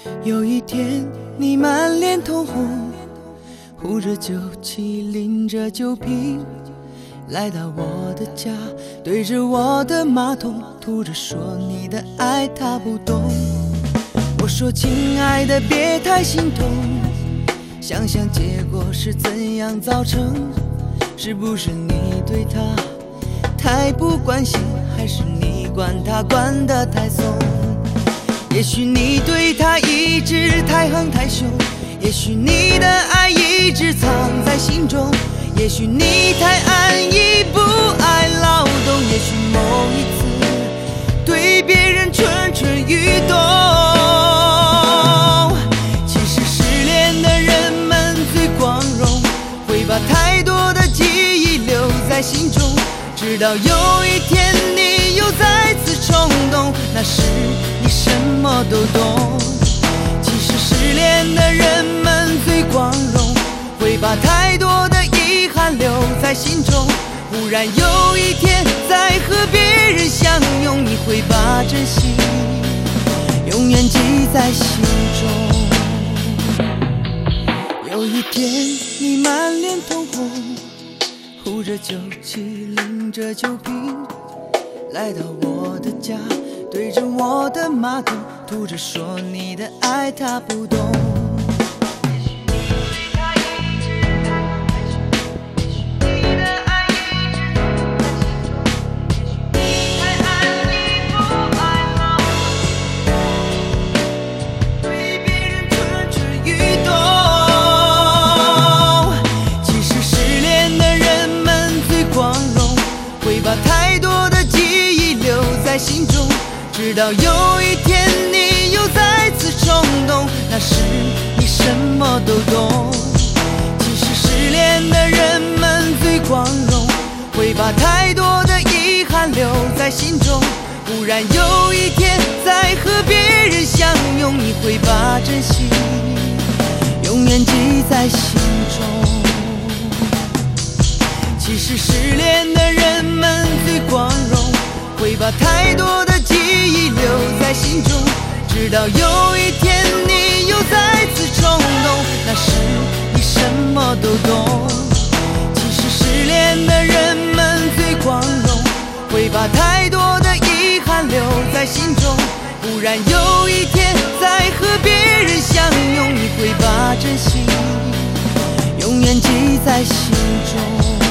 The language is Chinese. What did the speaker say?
有一天你满脸通红，呼着酒气，拎着酒瓶，来到我的家，对着我的马桶吐着说你的爱他不懂。我说亲爱的别太心痛，想想结果是怎样造成，是不是你对他太不关心，还是你管他管得太松？也许你对他一直太横太凶，也许你的爱一直藏在心中，也许你太安逸不爱劳动，也许某一次对别人蠢蠢欲动。其实失恋的人们最光荣，会把太多的记忆留在心中，直到有一天你又再次冲动，那时你什么都懂。其实失恋的人们最光荣，会把太多的遗憾留在心中，忽然有一天再和别人相拥，你会把真心永远记在心中。有一天你满脸通红，呼着酒气，拎着酒瓶，来到我的家，对着我的马桶吐着说你的爱他不懂。心中，直到有一天你又再次冲动，那时你什么都懂。其实失恋的人们最光荣，会把太多的遗憾留在心中，忽然有一天再和别人相拥，你会把真心永远记在心中。其实失恋的人们最光荣，会把太多的记忆留在心中，直到有一天你又再次冲动，那时你什么都懂。其实失恋的人们最光荣，会把太多的遗憾留在心中，忽然有一天再和别人相拥，你会把真心永远记在心中。